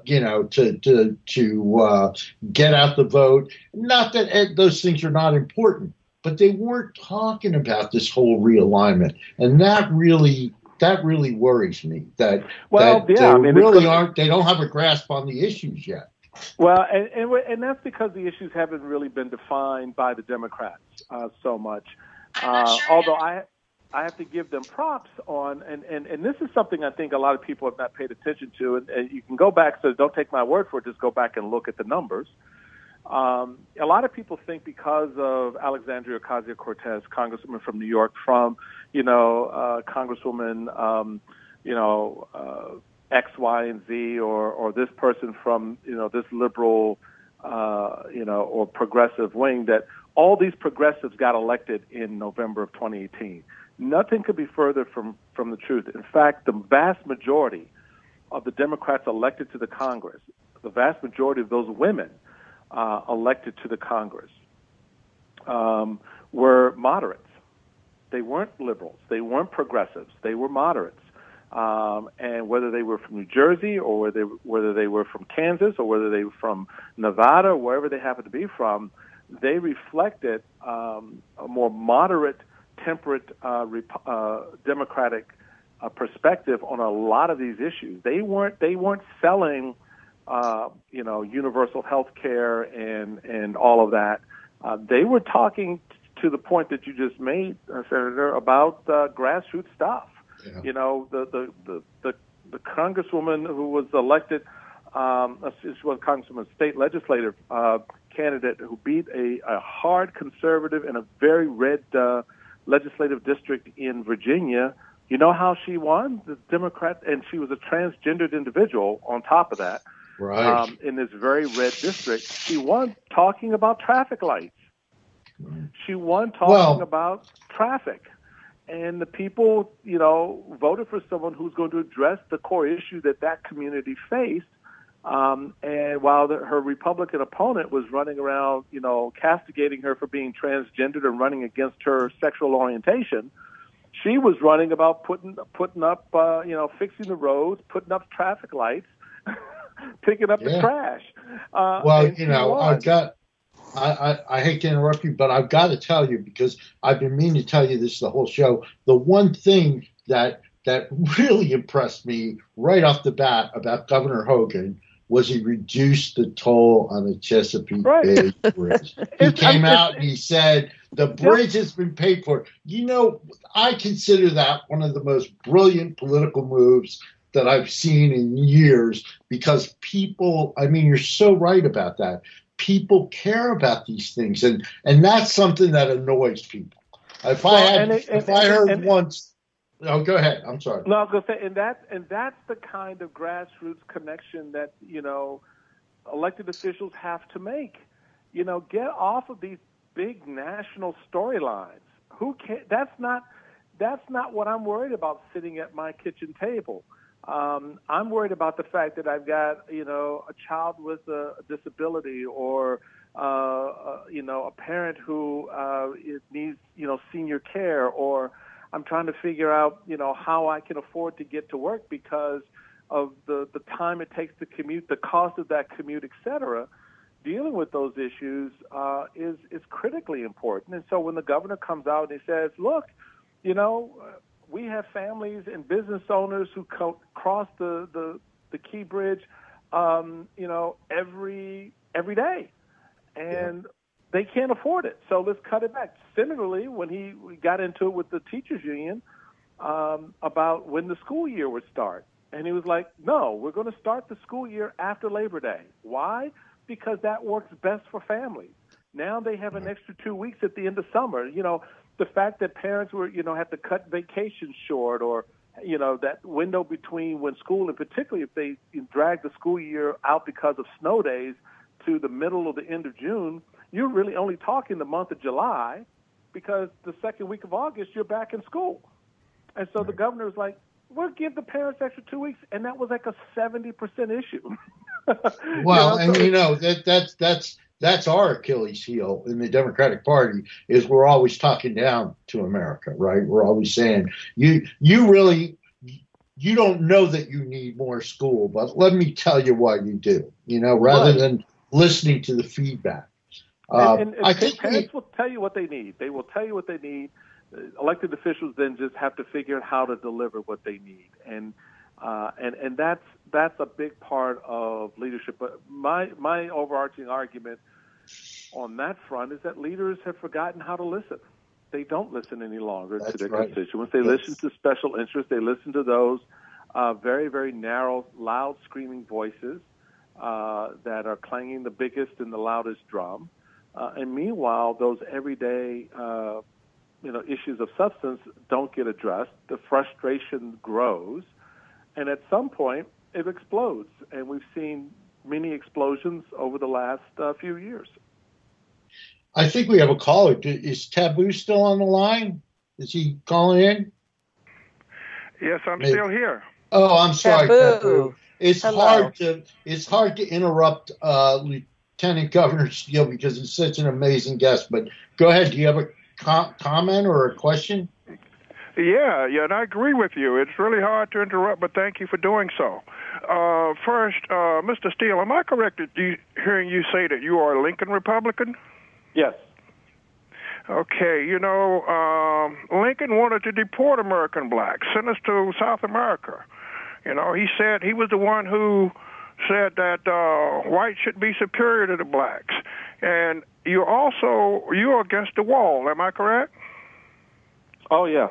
Speaker 2: to get out the vote. Not that those things are not important, but they weren't talking about this whole realignment, and that really worries me. They don't have a grasp on the issues yet.
Speaker 4: Well, and that's because the issues haven't really been defined by the Democrats so much. Although I have to give them props on, and this is something I think a lot of people have not paid attention to, and you can go back, so don't take my word for it, just go back and look at the numbers. A lot of people think because of Alexandria Ocasio-Cortez, Congresswoman from New York, from, Congresswoman, X, Y, and Z, or this person from, this liberal, or progressive wing, that all these progressives got elected in November of 2018. Nothing could be further from the truth. In fact, the vast majority of the Democrats elected to the Congress, the vast majority of those women elected to the Congress were moderates. They weren't liberals. They weren't progressives. They were moderates. And whether they were from New Jersey or whether they were from Kansas or whether they were from Nevada or wherever they happened to be from, they reflected a more moderate, temperate Democratic perspective on a lot of these issues. They weren't selling, universal health care and all of that. They were talking to the point that you just made, Senator, about grassroots stuff. Yeah. The congresswoman who was elected, she was a congresswoman, state legislative candidate who beat a hard conservative in a very red legislative district in Virginia. You know how she won? The Democrat, and she was a transgendered individual on top of that.
Speaker 2: Right.
Speaker 4: In this very red district. She won talking about traffic lights. She won talking about traffic. And the people, voted for someone who's going to address the core issue that community faced. And while her Republican opponent was running around, castigating her for being transgendered and running against her sexual orientation, she was running about putting up, fixing the roads, putting up traffic lights, picking up the trash.
Speaker 2: I hate to interrupt you, but I've got to tell you, because I've been meaning to tell you this the whole show. The one thing that really impressed me right off the bat about Governor Hogan was he reduced the toll on the Chesapeake Bay Bridge. He came out and he said, the bridge has been paid for. I consider that one of the most brilliant political moves that I've seen in years, because people, you're so right about that. People care about these things, and that's something that annoys people. Go ahead. I'm sorry.
Speaker 4: No, I was going to say, and that's the kind of grassroots connection that elected officials have to make. Get off of these big national storylines. Who can? That's not what I'm worried about sitting at my kitchen table. I'm worried about the fact that I've got, a child with a disability, or, a parent who needs, senior care, or I'm trying to figure out, how I can afford to get to work because of the time it takes to commute, the cost of that commute, et cetera. Dealing with those issues is critically important. And so when the governor comes out and he says, look, we have families and business owners who cross the Key Bridge, every day, and they can't afford it. So let's cut it back. Similarly, when we got into it with the teachers union about when the school year would start, and he was like, "No, we're going to start the school year after Labor Day. Why? Because that works best for families. Now they have an extra 2 weeks at the end of summer. The fact that parents were, have to cut vacations short, or, that window between when school, and particularly if they drag the school year out because of snow days to the middle or the end of June, you're really only talking the month of July, because the second week of August, you're back in school." And so the governor was like, we'll give the parents extra 2 weeks. And that was like a 70% issue.
Speaker 2: Well, that's our Achilles heel in the Democratic Party, is we're always talking down to America, right? We're always saying, you don't know that you need more school, but let me tell you why you do, rather than listening to the feedback.
Speaker 4: I think parents will tell you what they need. They will tell you what they need. Elected officials then just have to figure out how to deliver what they need. And that's a big part of leadership. But my overarching argument on that front is that leaders have forgotten how to listen. They don't listen any longer to their constituents. They listen to special interests. They listen to those very, very narrow, loud, screaming voices. that are clanging the biggest and the loudest drum. And meanwhile, those everyday issues of substance don't get addressed. The frustration grows, and at some point, it explodes. And we've seen many explosions over the last few years.
Speaker 2: I think we have a caller. Is Taboo still on the line? Is he calling in?
Speaker 5: Yes, I'm still here.
Speaker 2: Oh, I'm sorry, Taboo. It's
Speaker 3: Hello.
Speaker 2: hard to interrupt Lieutenant Governor Steele because he's such an amazing guest. But go ahead. Do you have a comment or a question?
Speaker 5: Yeah, and I agree with you. It's really hard to interrupt, but thank you for doing so. First, Mr. Steele, am I correct in hearing you say that you are a Lincoln Republican?
Speaker 4: Yes.
Speaker 5: Okay, Lincoln wanted to deport American blacks, send us to South America. He said he was the one who said that whites should be superior to the blacks. And you're against the wall, am I correct?
Speaker 4: Oh, yeah.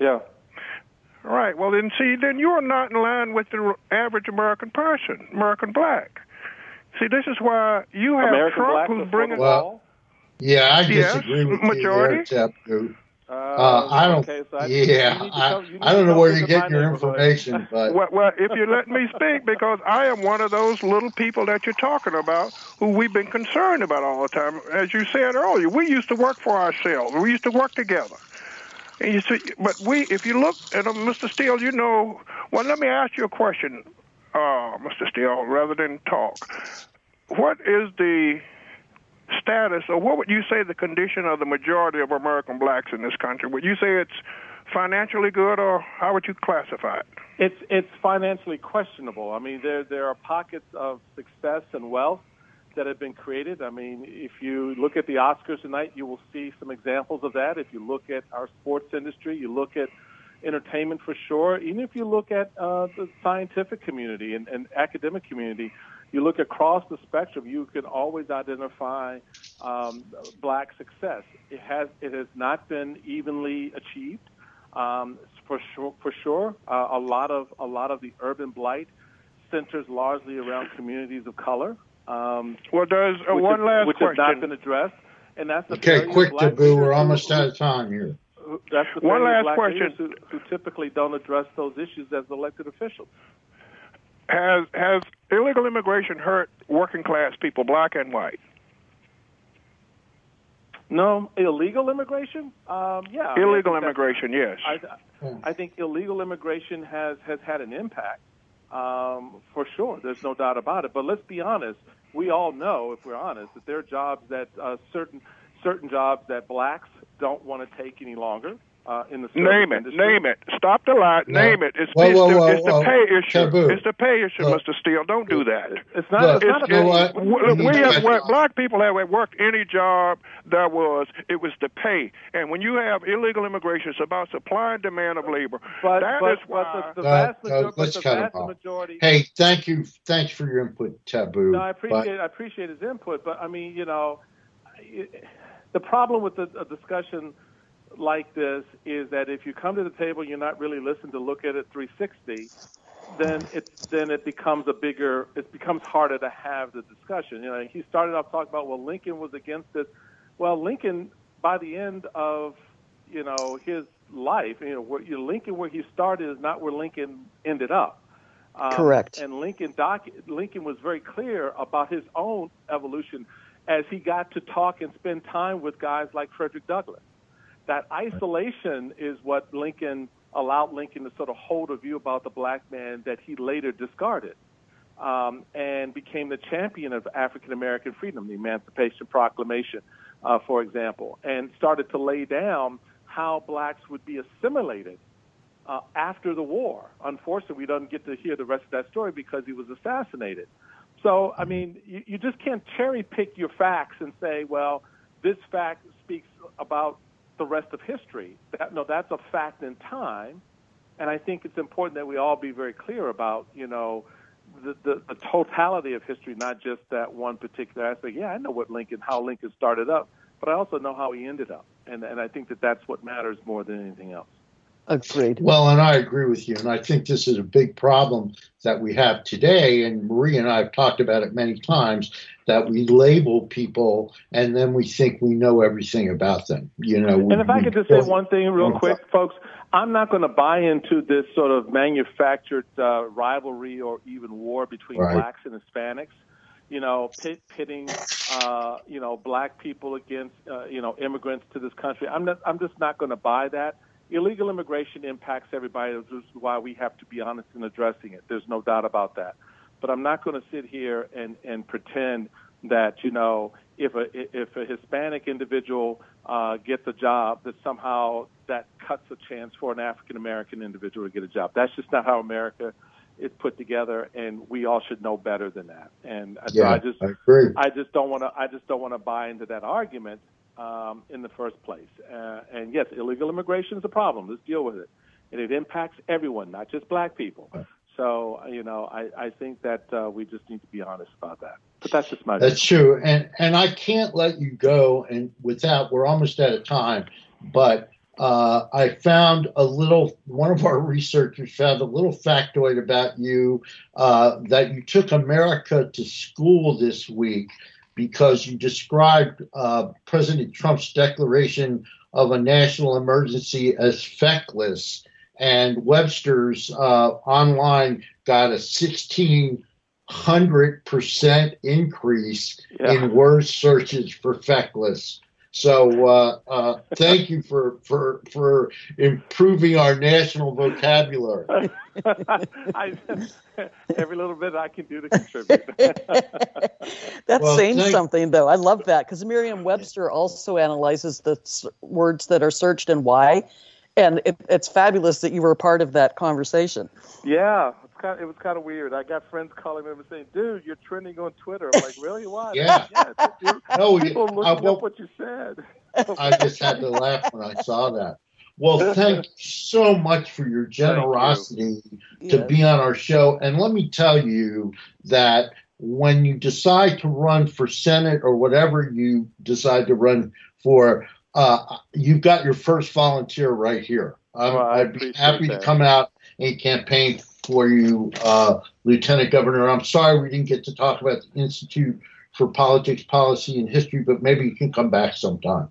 Speaker 5: Right. Well, then you are not in line with the average American person, American black. See, this is why you have
Speaker 4: American
Speaker 5: Trump who's bringing...
Speaker 2: Well, yeah, I disagree with
Speaker 5: majority?
Speaker 2: you there, Taboo. I don't.
Speaker 4: Okay, so
Speaker 2: I don't know where you're getting your information, but
Speaker 5: well, if you let me speak, because I am one of those little people that you're talking about, who we've been concerned about all the time. As you said earlier, we used to work for ourselves. We used to work together. And you see, but if you look at Mr. Steele, well, let me ask you a question, Mr. Steele, rather than talk. What is the status, or what would you say the condition of the majority of American blacks in this country? Would you say it's financially good, or how would you classify it?
Speaker 4: It's financially questionable. I mean, there are pockets of success and wealth that have been created. I mean, if you look at the Oscars tonight, you will see some examples of that. If you look at our sports industry, you look at entertainment for sure. Even if you look at the scientific community and academic community, you look across the spectrum, you can always identify black success. It has not been evenly achieved, for sure. A lot of the urban blight centers largely around communities of color.
Speaker 5: Well, there's one last
Speaker 4: which
Speaker 5: question.
Speaker 4: has not been addressed, and that's the
Speaker 2: okay. Quick, Taboo. We're almost out of time here.
Speaker 4: That's the
Speaker 5: one last
Speaker 4: black
Speaker 5: question
Speaker 4: who typically don't address those issues as elected officials.
Speaker 5: Has illegal immigration hurt working class people, black and white?
Speaker 4: No, illegal immigration? Yeah.
Speaker 5: Illegal immigration, yes.
Speaker 4: I think illegal immigration has had an impact, for sure. There's no doubt about it. But let's be honest. We all know, if we're honest, that there are jobs that certain jobs that blacks don't want to take any longer. In the
Speaker 5: name it. Stop the lie.
Speaker 2: No.
Speaker 5: Name it. It's
Speaker 2: Whoa,
Speaker 5: the pay issue.
Speaker 2: Taboo.
Speaker 5: It's the pay issue,
Speaker 2: Look,
Speaker 5: Mr. Steele. Don't do that.
Speaker 4: It's not.
Speaker 5: Black people have worked any job it was the pay. And when you have illegal immigration, it's about supply and demand of labor.
Speaker 4: The vast majority.
Speaker 2: Hey, thank you. Thanks for your input, Taboo.
Speaker 4: No, I appreciate his input, but I mean, the problem with a discussion like this is that if you come to the table, you're not really listening to look at it 360, then it becomes harder to have the discussion. He started off talking about, well, Lincoln was against it. Well, Lincoln, by the end of his life, Lincoln where he started is not where Lincoln ended up.
Speaker 3: Correct.
Speaker 4: And Lincoln was very clear about his own evolution as he got to talk and spend time with guys like Frederick Douglass. That isolation is what allowed Lincoln to sort of hold a view about the black man that he later discarded, and became the champion of African American freedom, the Emancipation Proclamation, for example, and started to lay down how blacks would be assimilated after the war. Unfortunately, we don't get to hear the rest of that story because he was assassinated. So, I mean, you just can't cherry pick your facts and say, well, this fact speaks about the rest of history. That's a fact in time, and I think it's important that we all be very clear about, the totality of history, not just that one particular aspect. Yeah, I know how Lincoln started up, but I also know how he ended up, and I think that's what matters more than anything else.
Speaker 3: Agreed.
Speaker 2: Well, and I agree with you. And I think this is a big problem that we have today. And Marie and I have talked about it many times, that we label people and then we think we know everything about them.
Speaker 4: And if I could just say one thing real quick, folks, I'm not going to buy into this sort of manufactured rivalry or even war between blacks and Hispanics. Pitting, black people against, immigrants to this country. I'm just not going to buy that. Illegal immigration impacts everybody. This is why we have to be honest in addressing it. There's no doubt about that. But I'm not going to sit here and pretend that, if a Hispanic individual gets a job, that somehow that cuts a chance for an African American individual to get a job. That's just not how America is put together, and we all should know better than that. And so I agree. I just don't want to buy into that argument in the first place. And yes, illegal immigration is a problem. Let's deal with it, and it impacts everyone, not just black people. So, I think that we just need to be honest about that. But that's just my
Speaker 2: That's true. And I can't let you go. And without, we're almost out of time. But I found one of our researchers found a little factoid about you, that you took America to school this week because you described President Trump's declaration of a national emergency as feckless. And Webster's online got a 1,600% increase in word searches for feckless. So thank you for improving our national vocabulary.
Speaker 4: Every little bit I can do to contribute.
Speaker 3: That's saying something, though. I love that, because Merriam-Webster also analyzes the words that are searched and why. And it's fabulous that you were a part of that conversation.
Speaker 4: Yeah, it was kind of weird. I got friends calling me and saying, "Dude, you're trending on Twitter." I'm like, "Really? Why?" People looking up what you said.
Speaker 2: I just had to laugh when I saw that. Well, thank you so much for your generosity to be on our show. And let me tell you that when you decide to run for Senate or whatever you decide to run for, you've got your first volunteer right here. I'd be happy to come out and campaign for you, Lieutenant Governor. I'm sorry we didn't get to talk about the Institute for Politics, Policy, and History, but maybe you can come back sometime.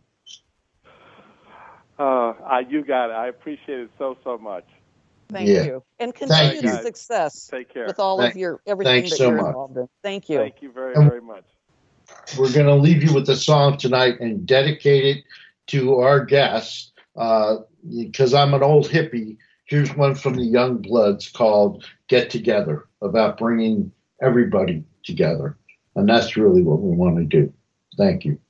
Speaker 4: You got it. I appreciate it so much.
Speaker 3: Thank you. And continued success.
Speaker 4: Take care.
Speaker 3: With all of everything that you're involved in. Thank you.
Speaker 4: Thank you very, very much.
Speaker 2: We're going to leave you with a song tonight and dedicate it to our guests, because I'm an old hippie. Here's one from the Young Bloods called Get Together, about bringing everybody together. And that's really what we want to do. Thank you.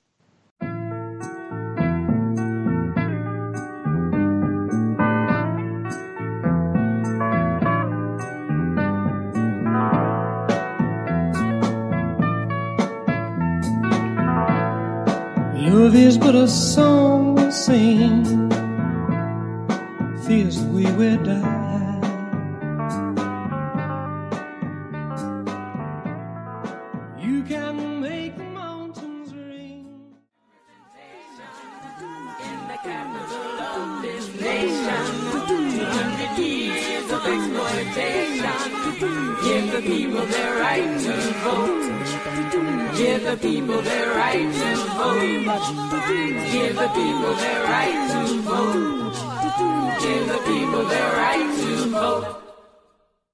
Speaker 6: Love is but a song we sing, fears we will die. You can make the mountains ring.
Speaker 1: In the capital of this nation, 200 years of exploitation. Give the people their right to vote. Give the people their right to vote. Give the people their right to vote. Give the people their right to vote.